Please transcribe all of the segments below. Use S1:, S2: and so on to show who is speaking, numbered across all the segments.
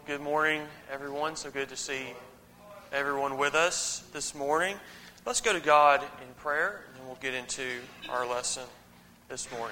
S1: Good morning, everyone. So good to see everyone with us this morning. Let's go to God in prayer, and then we'll get into our lesson this morning.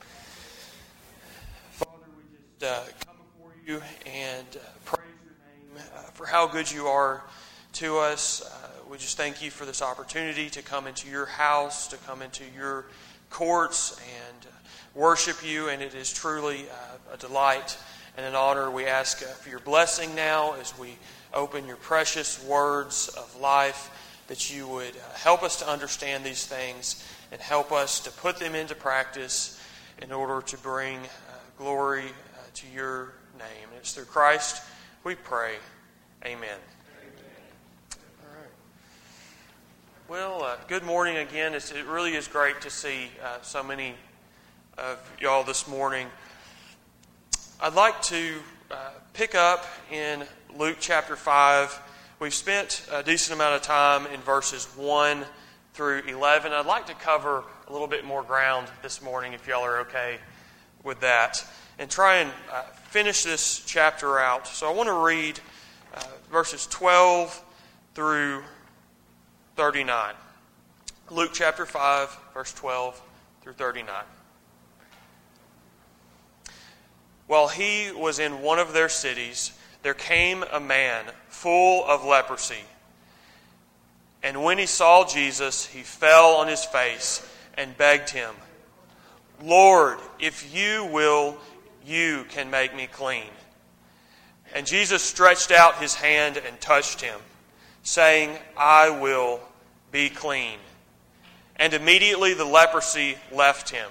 S1: Father, we just come before you and praise your name for how good you are to us. We just thank you for this opportunity to come into your house, to come into your courts and worship you, and it is truly a delight and an honor. We ask for your blessing now as we open your precious words of life, that you would help us to understand these things and help us to put them into practice in order to bring glory to your name. And it's through Christ we pray. Amen. All right. Well, good morning again. It really is great to see so many of y'all this morning. I'd like to pick up in Luke chapter 5. We've spent a decent amount of time in verses 1 through 11. I'd like to cover a little bit more ground this morning, if y'all are okay with that, and try and finish this chapter out. So I want to read verses 12 through 39. Luke chapter 5, verse 12 through 39. While he was in one of their cities, there came a man full of leprosy. And when he saw Jesus, he fell on his face and begged him, "Lord, if you will, you can make me clean." And Jesus stretched out his hand and touched him, saying, "I will, be clean." And immediately the leprosy left him.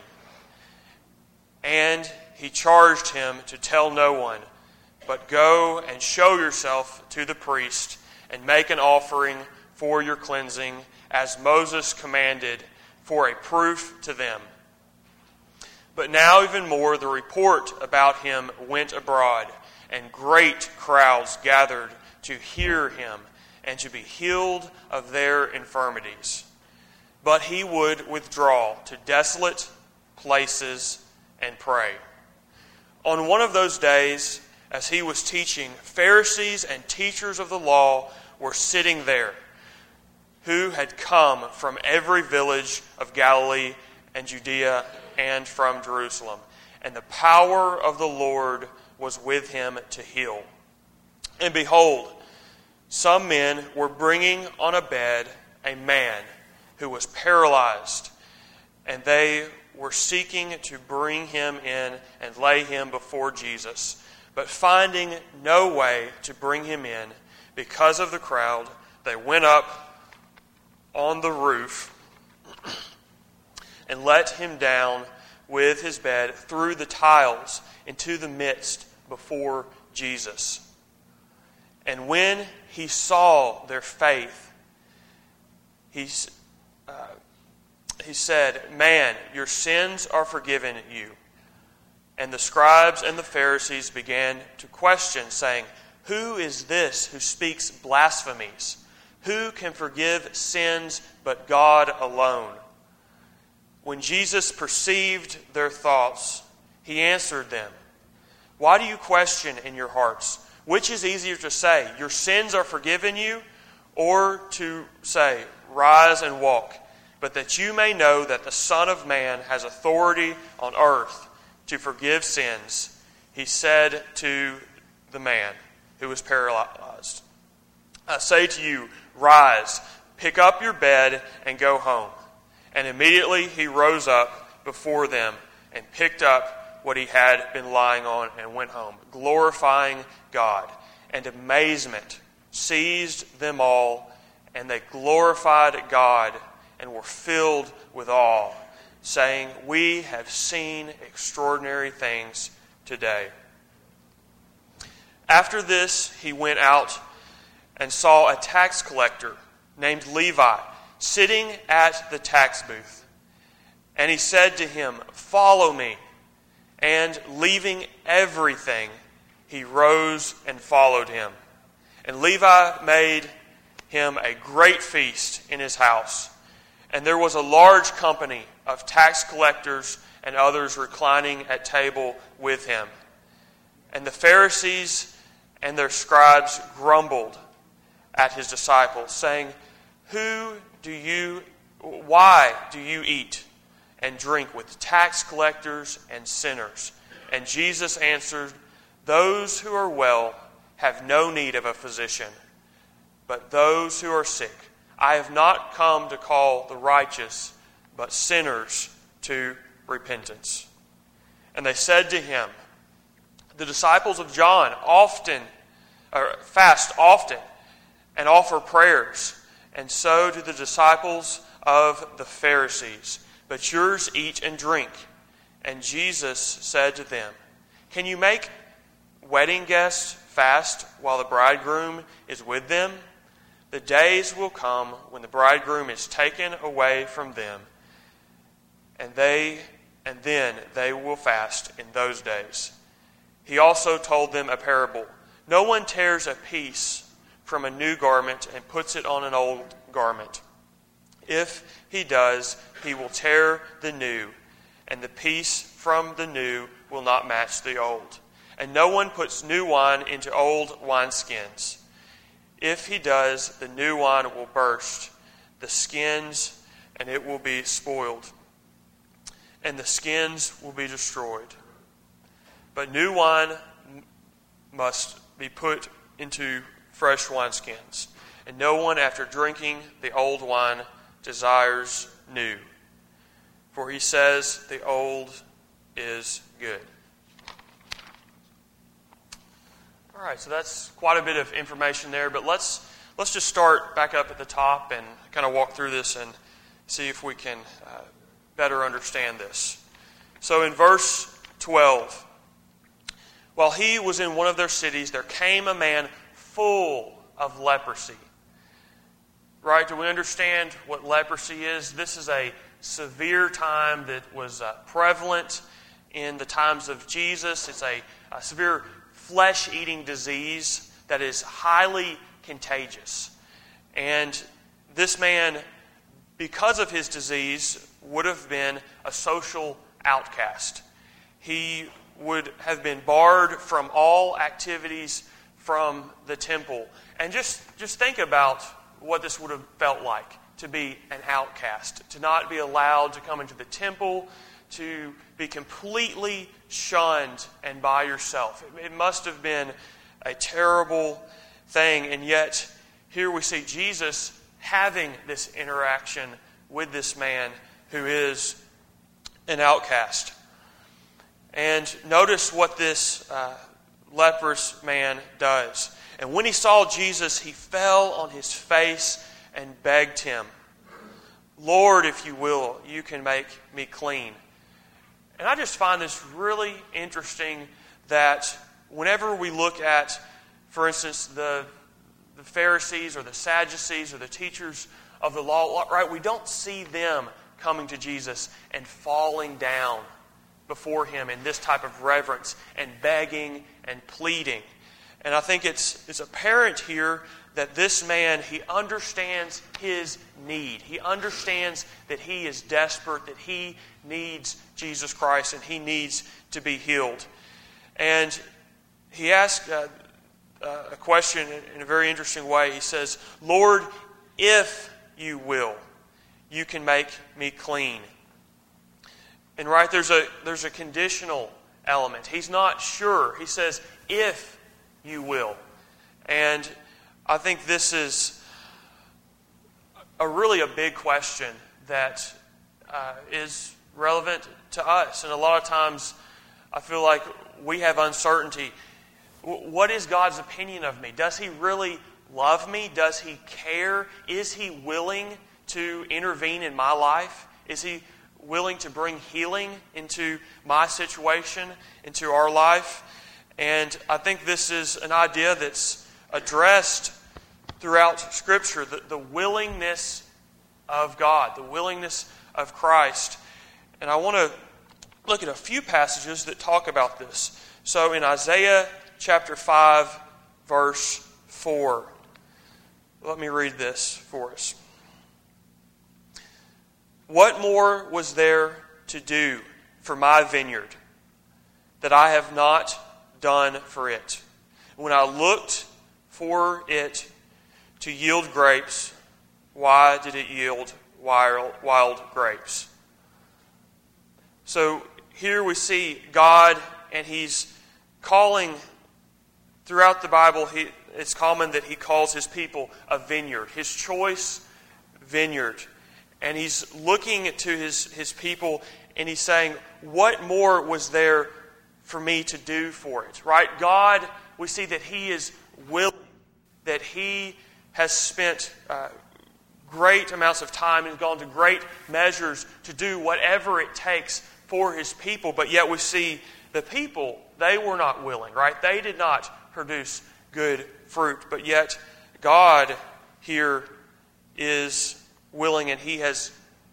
S1: And he charged him to tell no one, but go and show yourself to the priest and make an offering for your cleansing, as Moses commanded, for a proof to them. But now even more the report about him went abroad, and great crowds gathered to hear him and to be healed of their infirmities. But he would withdraw to desolate places and pray. On one of those days, as he was teaching, Pharisees and teachers of the law were sitting there, who had come from every village of Galilee and Judea and from Jerusalem. And the power of the Lord was with him to heal. And behold, some men were bringing on a bed a man who was paralyzed, and they were seeking to bring him in and lay him before Jesus. But finding no way to bring him in because of the crowd, they went up on the roof and let him down with his bed through the tiles into the midst before Jesus. And when he saw their faith, he said, "Man, your sins are forgiven you." And the scribes and the Pharisees began to question, saying, "Who is this who speaks blasphemies? Who can forgive sins but God alone?" When Jesus perceived their thoughts, he answered them, "Why do you question in your hearts? Which is easier to say, 'Your sins are forgiven you,' or to say, 'Rise and walk'? But that you may know that the Son of Man has authority on earth to forgive sins," he said to the man who was paralyzed, "I say to you, rise, pick up your bed, and go home." And immediately he rose up before them and picked up what he had been lying on and went home, glorifying God. And amazement seized them all, and they glorified God and were filled with awe, saying, "We have seen extraordinary things today." After this, he went out and saw a tax collector named Levi sitting at the tax booth. And he said to him, "Follow me." And leaving everything, he rose and followed him. And Levi made him a great feast in his house. And there was a large company of tax collectors and others reclining at table with him. And the Pharisees And their scribes grumbled at his disciples, saying, Why do you eat and drink with tax collectors and sinners? And Jesus answered, Those who are well have no need of a physician, but those who are sick. I have not come to call the righteous, but sinners to repentance. And they said to him, The disciples of John fast often and offer prayers, and so do the disciples of the Pharisees. But yours eat and drink. And Jesus said to them, Can you make wedding guests fast while the bridegroom is with them? The days will come when the bridegroom is taken away from them, and then they will fast in those days. He also told them a parable. No one tears a piece from a new garment and puts it on an old garment. If he does, he will tear the new, and the piece from the new will not match the old. And no one puts new wine into old wineskins. If he does, the new wine will burst the skins, and it will be spoiled, and the skins will be destroyed. But new wine must be put into fresh wineskins, and no one after drinking the old wine desires new, for he says the old is good. All right, so that's quite a bit of information there, but let's just start back up at the top and kind of walk through this and see if we can better understand this. So in verse 12, while he was in one of their cities, there came a man full of leprosy. Right? Do we understand what leprosy is? This is a severe time that was prevalent in the times of Jesus. It's a severe flesh-eating disease that is highly contagious. And this man, because of his disease, would have been a social outcast. He would have been barred from all activities from the temple. And just think about what this would have felt like to be an outcast, to not be allowed to come into the temple, to be completely shunned and by yourself. It must have been a terrible thing, and yet here we see Jesus having this interaction with this man who is an outcast. And notice what this leprous man does. And when he saw Jesus, he fell on his face and begged him, Lord, if you will, you can make me clean. And I just find this really interesting that whenever we look at, for instance, the Pharisees or the Sadducees or the teachers of the law, right, we don't see them coming to Jesus and falling down before him in this type of reverence and begging and pleading. And I think it's apparent here that this man, he understands his need. He understands that he is desperate, that he needs Jesus Christ, and he needs to be healed. And he asked a question in a very interesting way. He says, Lord, if you will, you can make me clean. And right, there's a conditional element. He's not sure. He says, if you will. And I think this is really a big question that is relevant to us. And a lot of times I feel like we have uncertainty. What is God's opinion of me? Does He really love me? Does He care? Is He willing to intervene in my life? Is He willing to bring healing into my situation, into our life? And I think this is an idea that's addressed throughout Scripture, the willingness of God, the willingness of Christ. And I want to look at a few passages that talk about this. So in Isaiah chapter 5, verse 4, let me read this for us. What more was there to do for my vineyard that I have not done for it? When I looked for it to yield grapes, why did it yield wild grapes? So here we see God, and He's calling, throughout the Bible, it's common that He calls His people a vineyard, His choice vineyard. And He's looking to His people, and He's saying, what more was there for me to do for it? Right? God, we see that He is willing, that He has spent great amounts of time and gone to great measures to do whatever it takes for His people. But yet we see the people, they were not willing, right? They did not produce good fruit. But yet God here is willing, and He has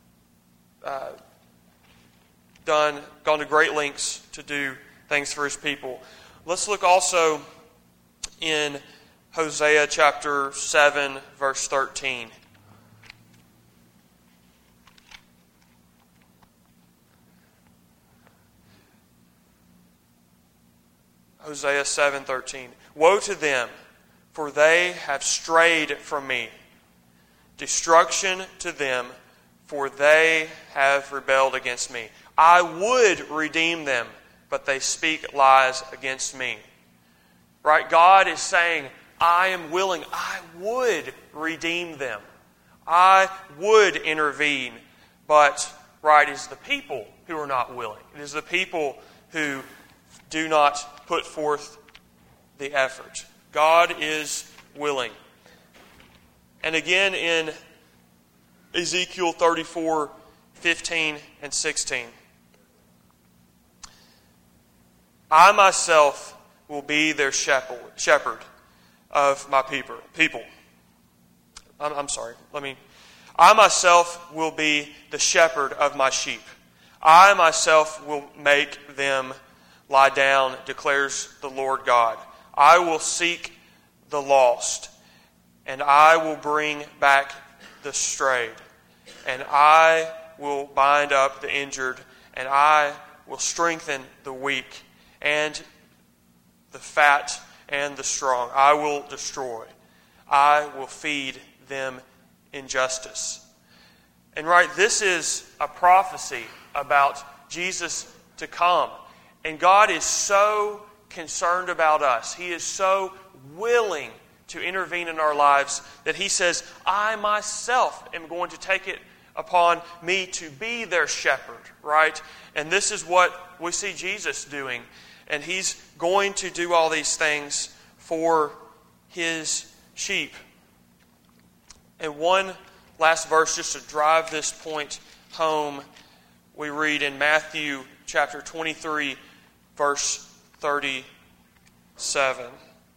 S1: gone to great lengths to do things for His people. Let's look also in Hosea chapter 7, verse 13. Hosea 7:13. Woe to them, for they have strayed from me. Destruction to them, for they have rebelled against me. I would redeem them, but they speak lies against me. Right? God is saying, I am willing. I would redeem them. I would intervene. But, right, it is the people who are not willing. It is the people who do not put forth the effort. God is willing. And again in Ezekiel 34:15 and 16. I myself will be their shepherd of my people. I myself will be the shepherd of my sheep. I myself will make them lie down, declares the Lord God. I will seek the lost, and I will bring back the strayed, and I will bind up the injured, and I will strengthen the weak, and the fat and the strong I will destroy. I will feed them in justice. And right, this is a prophecy about Jesus to come. And God is so concerned about us. He is so willing to intervene in our lives that He says, I myself am going to take it upon me to be their shepherd, right? And this is what we see Jesus doing. And He's going to do all these things for His sheep. And one last verse just to drive this point home, we read in Matthew chapter 23, verse 37.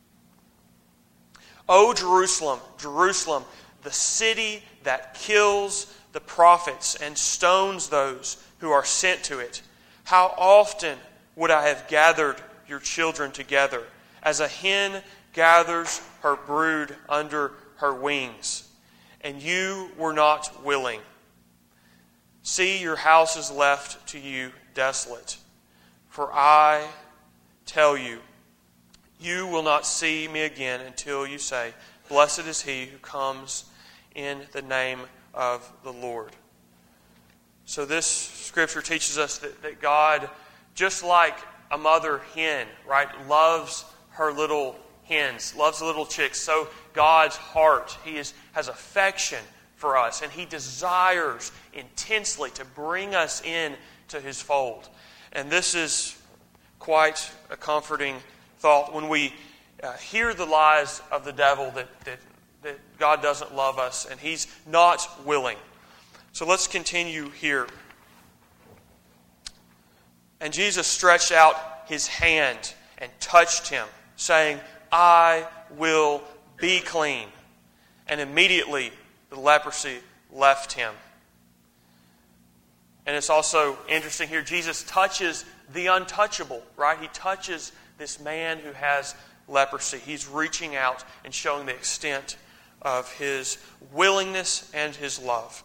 S1: O Jerusalem, Jerusalem, the city that kills the prophets and stones those who are sent to it. How often would I have gathered your children together, as a hen gathers her brood under her wings, and you were not willing. See, your house is left to you desolate. For I tell you, you will not see me again until you say, Blessed is he who comes in the name of the Lord. So this scripture teaches us that God, just like a mother hen, right, loves her little hens, loves the little chicks. So God's heart, He has affection for us, and He desires intensely to bring us in to His fold. And this is quite a comforting thought when we hear the lies of the devil that God doesn't love us and He's not willing. So let's continue here. And Jesus stretched out His hand and touched him, saying, I will be clean. And immediately the leprosy left him. And it's also interesting here, Jesus touches the untouchable, right? He touches this man who has leprosy. He's reaching out and showing the extent of His willingness and His love.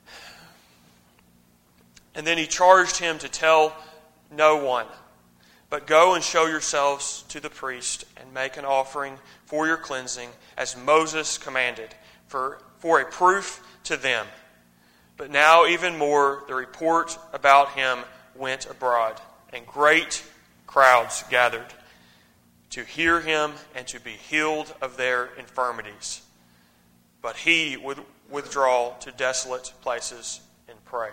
S1: And then He charged him to tell no one. But go and show yourselves to the priest and make an offering for your cleansing, as Moses commanded, for a proof to them. But now even more, the report about him went abroad, and great crowds gathered to hear him and to be healed of their infirmities. But he would withdraw to desolate places and pray.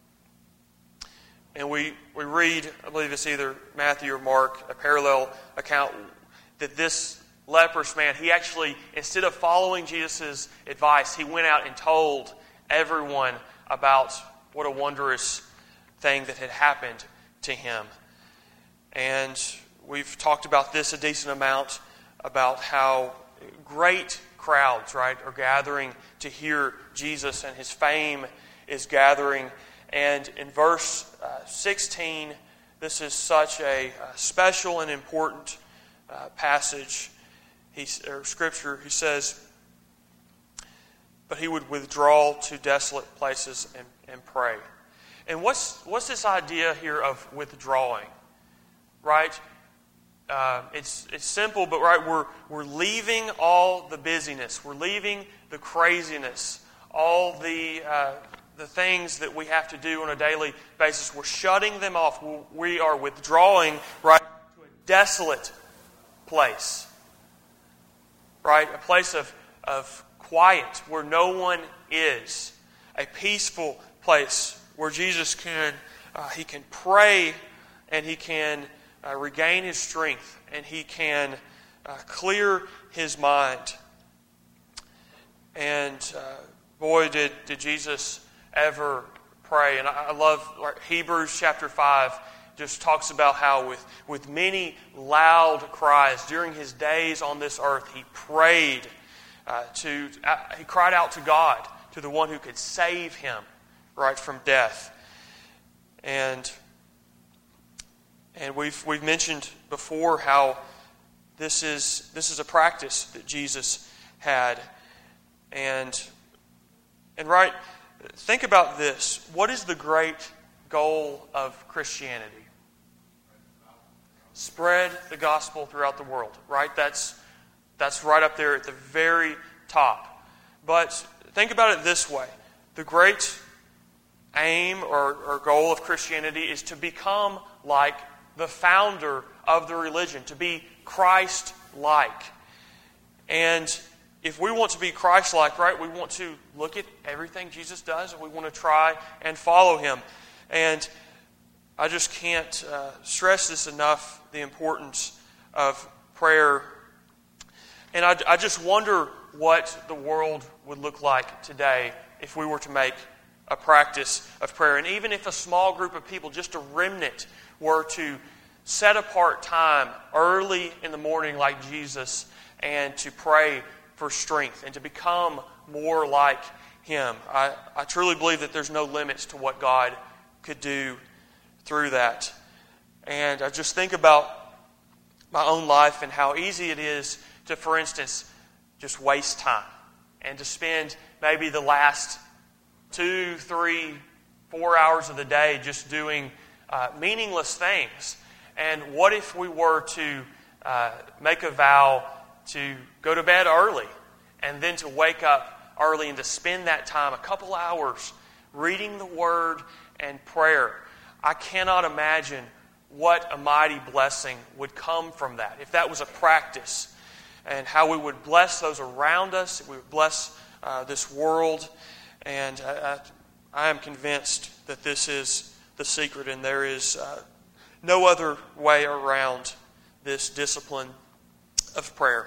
S1: And we read, I believe it's either Matthew or Mark, a parallel account that this leprous man, he actually, instead of following Jesus' advice, he went out and told everyone about what a wondrous thing that had happened to him. And we've talked about this a decent amount, about how great crowds, right, are gathering to hear Jesus, and his fame is gathering. And in verse 16, this is such a special and important passage, or scripture. He says, but he would withdraw to desolate places and pray. And what's this idea here of withdrawing? Right? It's simple, but right, we're leaving all the busyness, we're leaving the craziness, all the things that we have to do on a daily basis. We're shutting them off. We are withdrawing right to a desolate place, right? A place of quiet where no one is, a peaceful place where Jesus can pray, and he can regain his strength, and he can clear his mind. And boy, did Jesus ever pray. And I love Hebrews chapter 5 just talks about how with many loud cries during his days on this earth, he prayed he cried out to God, to the one who could save him right from death. And we've mentioned before how this is a practice that Jesus had. And right, think about this. What is the great goal of Christianity? Spread the gospel throughout the world, right? That's right up there at the very top. But think about it this way. The great aim or goal of Christianity is to become like the founder of the religion, to be Christ-like. And if we want to be Christ-like, right, we want to look at everything Jesus does, and we want to try and follow him. And I just can't stress this enough, the importance of prayer. And I just wonder what the world would look like today if we were to make a practice of prayer. And even if a small group of people, just a remnant, were to set apart time early in the morning like Jesus and to pray for strength and to become more like him. I truly believe that there's no limits to what God could do through that. And I just think about my own life and how easy it is to, for instance, just waste time and to spend maybe the last 2, 3, 4 hours of the day just doing meaningless things. And what if we were to make a vow to go to bed early and then to wake up early and to spend that time, a couple hours, reading the Word and prayer? I cannot imagine what a mighty blessing would come from that if that was a practice, and how we would bless those around us, we would bless this world. And I am convinced that this is the secret, and there is no other way around this discipline of prayer.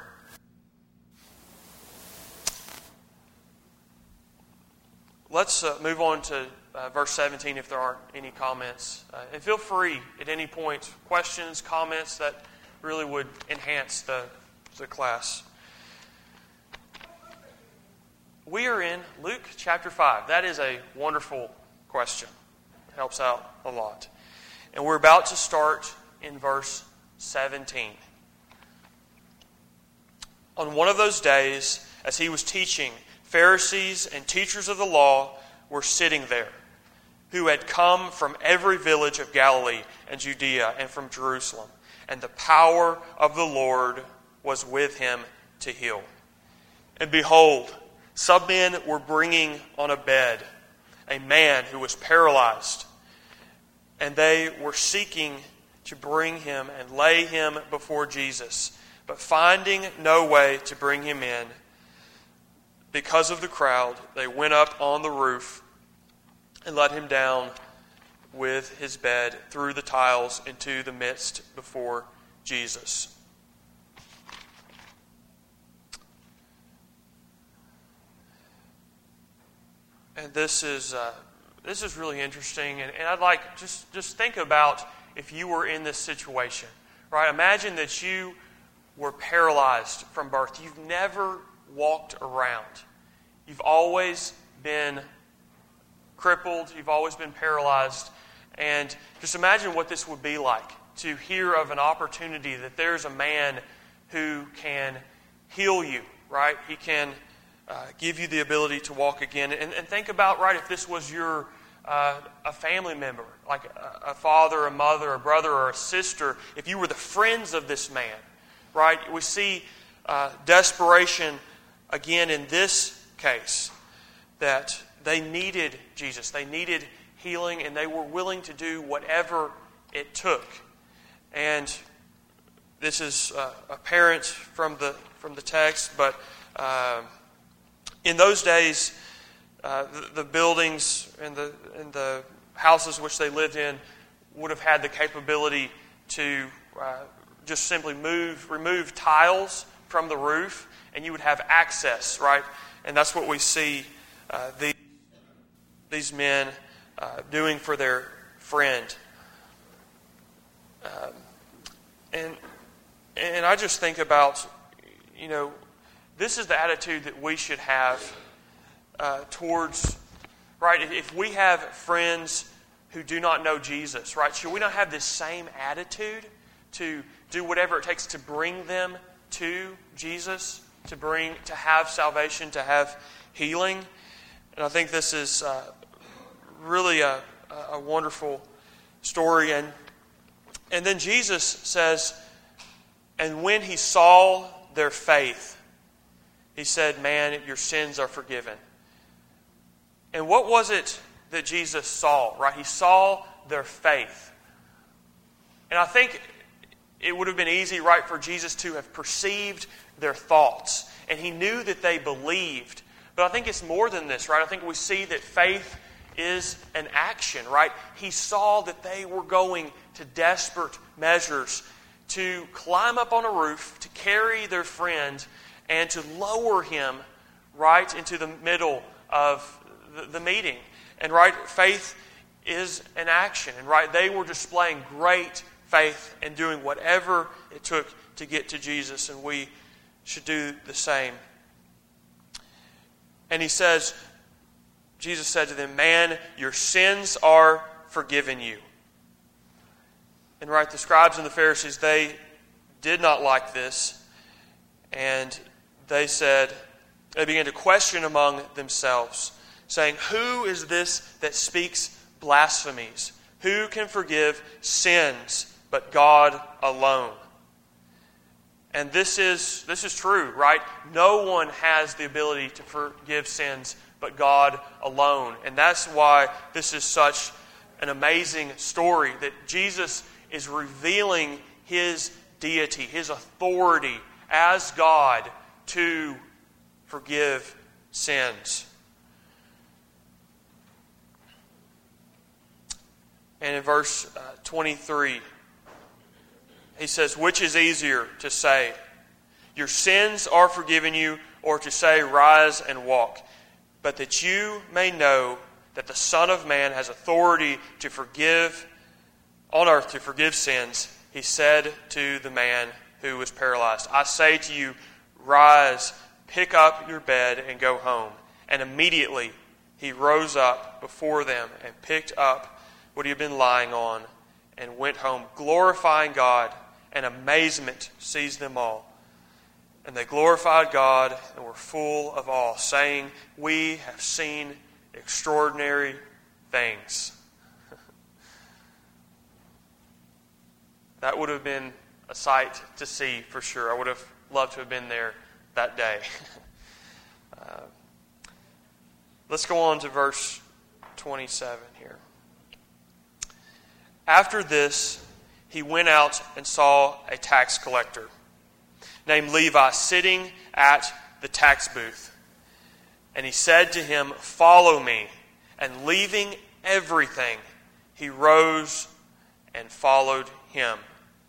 S1: Let's move on to verse 17 if there aren't any comments. And feel free at any point, questions, comments that really would enhance the class. We are in Luke chapter 5. That is a wonderful question. It helps out a lot. And we're about to start in verse 17. On one of those days, as he was teaching, Pharisees and teachers of the law were sitting there. who had come from every village of Galilee and Judea and from Jerusalem. And the power of the Lord was with him to heal. And behold, some men were bringing on a bed a man who was paralyzed. And they were seeking to bring him and lay him before Jesus. But finding no way to bring him in, because of the crowd, they went up on the roof and let him down with his bed through the tiles into the midst before Jesus. And this is really interesting, and I'd like just think about if you were in this situation, right? Imagine that you were paralyzed from birth. You've never walked around. You've always been crippled. You've always been paralyzed. And just imagine what this would be like to hear of an opportunity that there's a man who can heal you, right? He can give you the ability to walk again. And think about, right, if this was your a family member, like a father, a mother, a brother, or a sister, if you were the friends of this man, right? We see desperation again in this case, that they needed Jesus. They needed healing, and they were willing to do whatever it took. And this is apparent from the text, but in those days, the buildings and the houses which they lived in would have had the capability to just simply remove tiles from the roof, and you would have access, right? And that's what we see these men doing for their friend. And I just think about, this is the attitude that we should have towards, right? If we have friends who do not know Jesus, right? Should we not have this same attitude to do whatever it takes to bring them to Jesus, to have salvation, to have healing? And I think this is really a wonderful story. And then Jesus says, and when he saw their faith, he said, "Man, your sins are forgiven." And what was it that Jesus saw, right? He saw their faith. And I think it would have been easy, right, for Jesus to have perceived their thoughts. And he knew that they believed. But I think it's more than this, right? I think we see that faith is an action, right? He saw that they were going to desperate measures to climb up on a roof, to carry their friend, and to lower him right into the middle of the meeting. And right, faith is an action. And right, they were displaying great faith and doing whatever it took to get to Jesus, and we should do the same. And he says, Jesus said to them, "Man, your sins are forgiven you." And right, the scribes and the Pharisees, they did not like this. And they began to question among themselves, saying, "Who is this that speaks blasphemies? Who can forgive sins but God alone?" And this is true, right? No one has the ability to forgive sins but God alone. And that's why this is such an amazing story, that Jesus is revealing his deity, his authority as God to forgive sins. And in verse 23, he says, "Which is easier to say, 'Your sins are forgiven you,' or to say, 'Rise and walk'? But that you may know that the Son of Man has authority to forgive on earth, to forgive sins," he said to the man who was paralyzed, "I say to you, rise, pick up your bed, and go home." And immediately he rose up before them and picked up what he had been lying on and went home, glorifying God, and amazement seized them all. And they glorified God and were full of awe, saying, "We have seen extraordinary things." That would have been a sight to see for sure. I would have loved to have been there that day. Let's go on to verse 27 here. After this, he went out and saw a tax collector named Levi sitting at the tax booth. And he said to him, "Follow me." And leaving everything, he rose and followed him.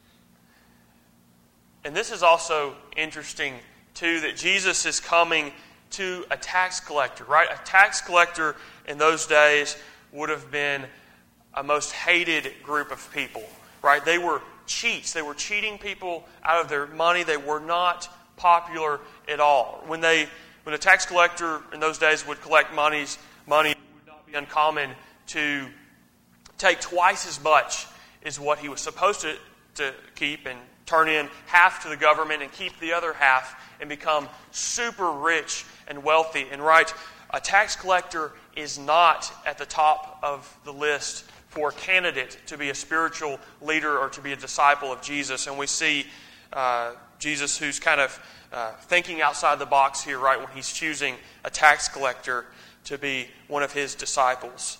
S1: And this is also interesting, too, that Jesus is coming to a tax collector, right? A tax collector in those days would have been a most hated group of people, right? They were cheats. They were cheating people out of their money. They were not popular at all. When a tax collector in those days would collect money would not be uncommon to take twice as much as what he was supposed to keep and turn in half to the government and keep the other half and become super rich and wealthy. And right, a tax collector is not at the top of the list for a candidate to be a spiritual leader or to be a disciple of Jesus. And we see Jesus who's kind of thinking outside the box here, right, when he's choosing a tax collector to be one of his disciples.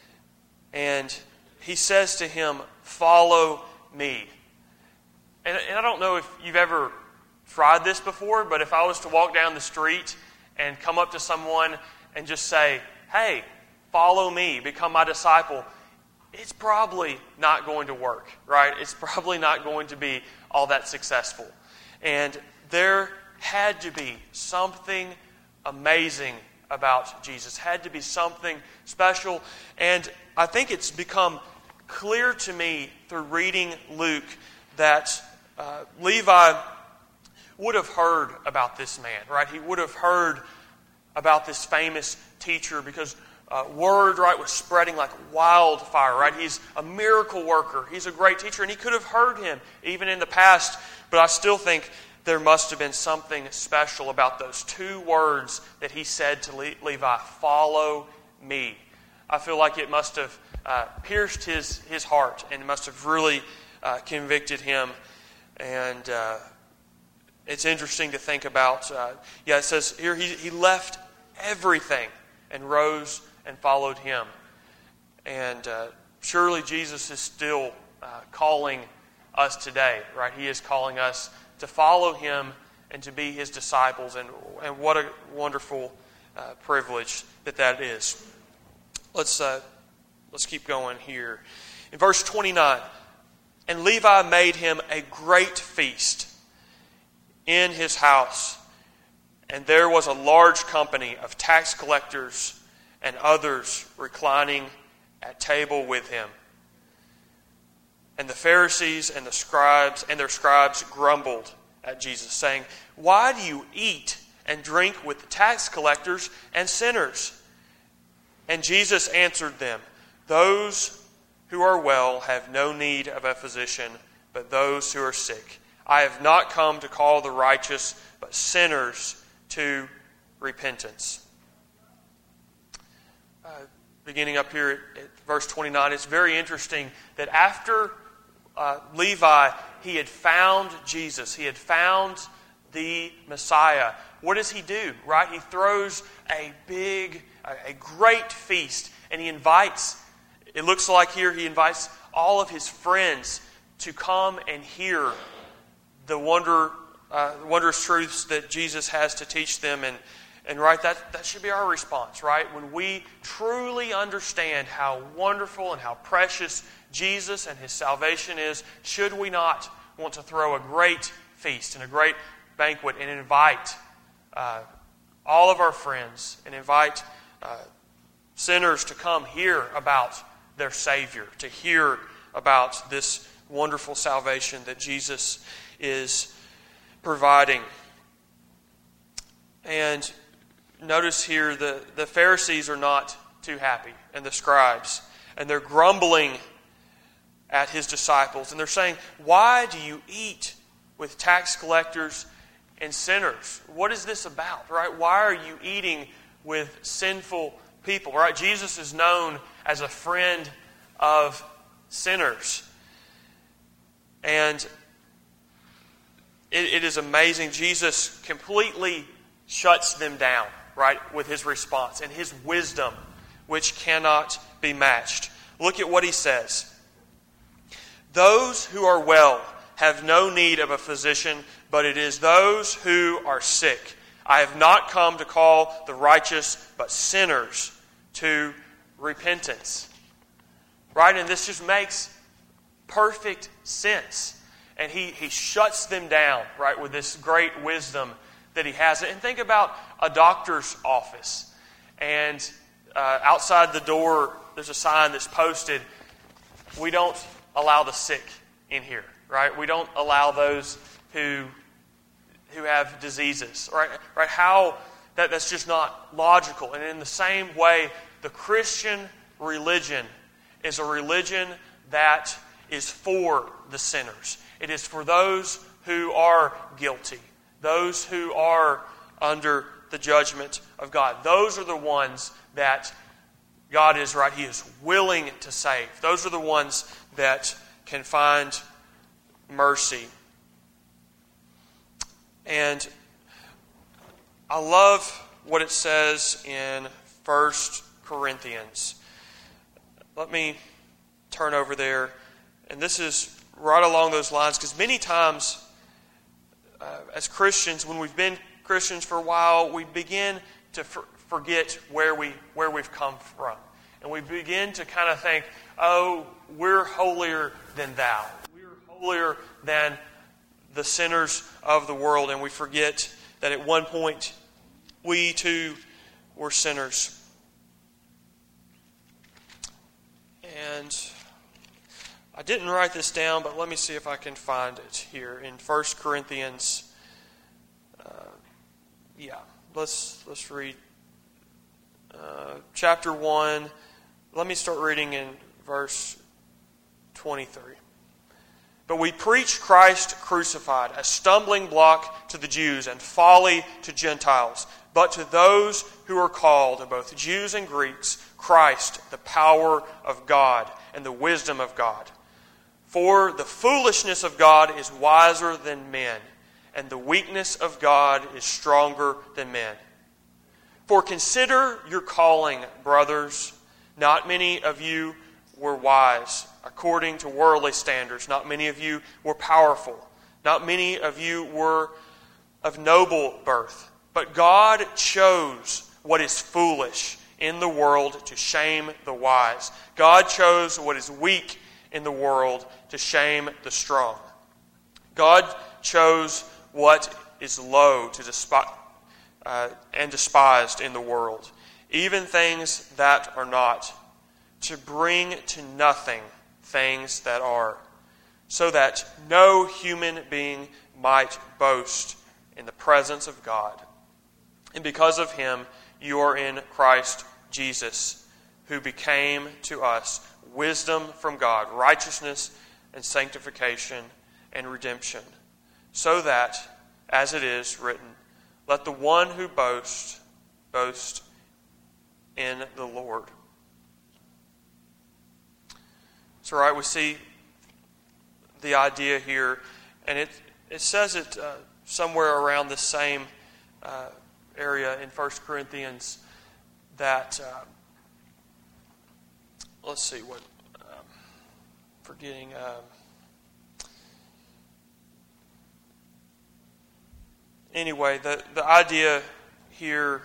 S1: And he says to him, "Follow me." And I don't know if you've ever tried this before, but if I was to walk down the street and come up to someone and just say, "Hey, follow me, become my disciple," it's probably not going to work, right? It's probably not going to be all that successful. And there had to be something amazing about Jesus. Had to be something special. And I think it's become clear to me through reading Luke that Levi would have heard about this man, right? He would have heard about this famous teacher because word, right, was spreading like wildfire, right? He's a miracle worker. He's a great teacher, and he could have heard him even in the past, but I still think there must have been something special about those two words that he said to Levi, "Follow me." I feel like it must have pierced his heart, and it must have really convicted him. And it's interesting to think about. It says here he left everything and rose and followed him. And surely Jesus is still calling us today, right? He is calling us to follow him and to be his disciples. And what a wonderful privilege that is. Let's keep going here. In verse 29, and Levi made him a great feast in his house, and there was a large company of tax collectors and others reclining at table with him. And the Pharisees and their scribes grumbled at Jesus, saying, "Why do you eat and drink with the tax collectors and sinners?" And Jesus answered them, "Those who are well have no need of a physician, but those who are sick. I have not come to call the righteous, but sinners to repentance." Beginning up here at verse 29, it's very interesting that after Levi, he had found Jesus, he had found the Messiah. What does he do, right? He throws a great feast, and he invites, it looks like here, he invites all of his friends to come and hear the wondrous truths that Jesus has to teach them. And right, that should be our response, right? When we truly understand how wonderful and how precious Jesus and his salvation is, should we not want to throw a great feast and a great banquet and invite all of our friends and invite sinners to come hear about their Savior, to hear about this wonderful salvation that Jesus is providing. And notice here the Pharisees are not too happy, and the scribes, and they're grumbling at his disciples, and they're saying, "Why do you eat with tax collectors and sinners?" What is this about, right? Why are you eating with sinful people, right? Jesus is known as a friend of sinners. And it is amazing. Jesus completely shuts them down, right, with his response and his wisdom, which cannot be matched. Look at what he says. Those who are well have no need of a physician, but it is those who are sick. I have not come to call the righteous, but sinners to repentance. Right? And this just makes perfect sense. And he shuts them down, right, with this great wisdom that he has. And think about a doctor's office. And outside the door, there's a sign that's posted, we don't allow the sick in here, right? We don't allow those who have diseases, right? How that's just not logical. And in the same way, the Christian religion is a religion that is for the sinners. It is for those who are guilty, those who are under the judgment of God. Those are the ones that God is, right, He is willing to save. Those are the ones that can find mercy. And I love what it says in 1 Corinthians. Let me turn over there. And this is right along those lines, because many times as Christians, when we've been Christians for a while, we begin to forget where we've come from. And we begin to kind of think, oh, we're holier than thou. We're holier than the sinners of the world. And we forget that at one point, we too were sinners. And I didn't write this down, but let me see if I can find it here in 1 Corinthians. Let's read chapter 1. Let me start reading in verse 23. But we preach Christ crucified, a stumbling block to the Jews and folly to Gentiles. But to those who are called, both Jews and Greeks, Christ, the power of God and the wisdom of God. For the foolishness of God is wiser than men, and the weakness of God is stronger than men. For consider your calling, brothers. Not many of you were wise according to worldly standards. Not many of you were powerful. Not many of you were of noble birth. But God chose what is foolish in the world to shame the wise. God chose what is weak in the world to shame the strong. God chose what is low to despise and despised in the world, even things that are not, to bring to nothing things that are, so that no human being might boast in the presence of God. And because of Him, you are in Christ Jesus, who became to us wisdom from God, righteousness and sanctification and redemption, so that, as it is written, let the one who boasts, boast in the Lord. So, right, we see the idea here, and it says it somewhere around the same area in 1 Corinthians that, let's see what, forgetting, anyway, the idea here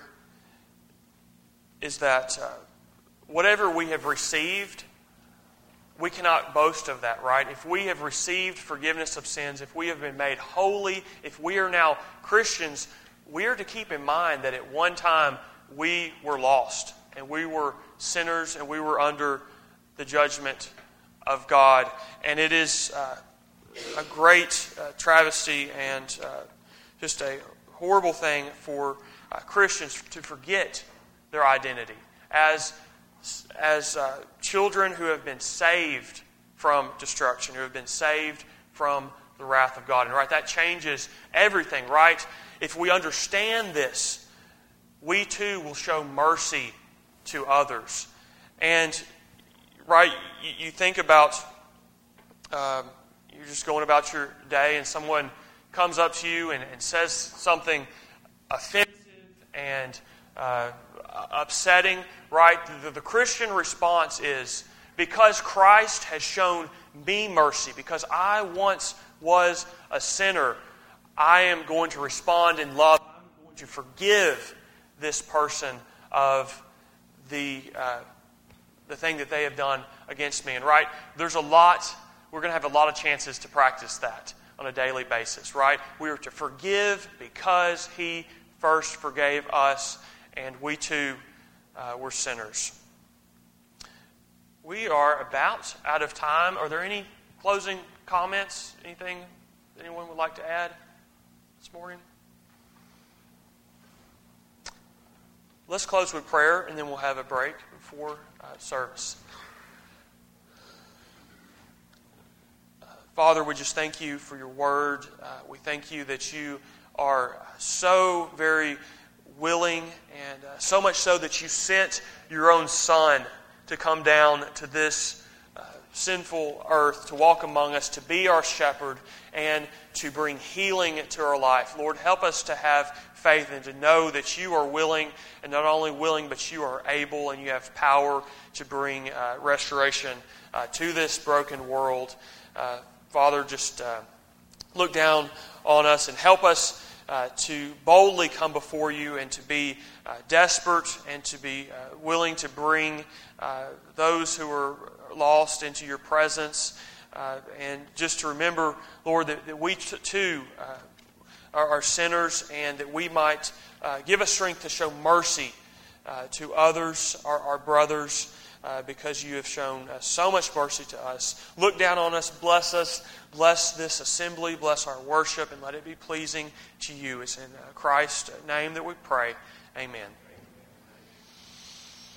S1: is that whatever we have received, we cannot boast of that, right? If we have received forgiveness of sins, if we have been made holy, if we are now Christians, we are to keep in mind that at one time we were lost and we were sinners and we were under the judgment of God. And it is a great travesty and just a horrible thing for Christians to forget their identity as children who have been saved from destruction, who have been saved from the wrath of God. And right, that changes everything, right? If we understand this, we too will show mercy to others. And right, you think about you're just going about your day and someone comes up to you and says something offensive and upsetting, right? The Christian response is, because Christ has shown me mercy, because I once was a sinner, I am going to respond in love. I'm going to forgive this person of the thing that they have done against me. And right, we're going to have a lot of chances to practice that on a daily basis, right? We are to forgive because He first forgave us, and we too were sinners. We are about out of time. Are there any closing comments? Anything anyone would like to add this morning? Let's close with prayer, and then we'll have a break before service. Father, we just thank you for your word. We thank you that you are so very willing, and so much so that you sent your own Son to come down to this sinful earth, to walk among us, to be our shepherd, and to bring healing to our life. Lord, help us to have faith and to know that you are willing, and not only willing, but you are able and you have power to bring restoration to this broken world. Father, just look down on us and help us to boldly come before you and to be desperate and to be willing to bring those who are lost into your presence. And just to remember, Lord, that we too are sinners, and that we might give us strength to show mercy to others, our brothers, because you have shown so much mercy to us. Look down on us, bless this assembly, bless our worship, and let it be pleasing to you. It's in Christ's name that we pray. Amen.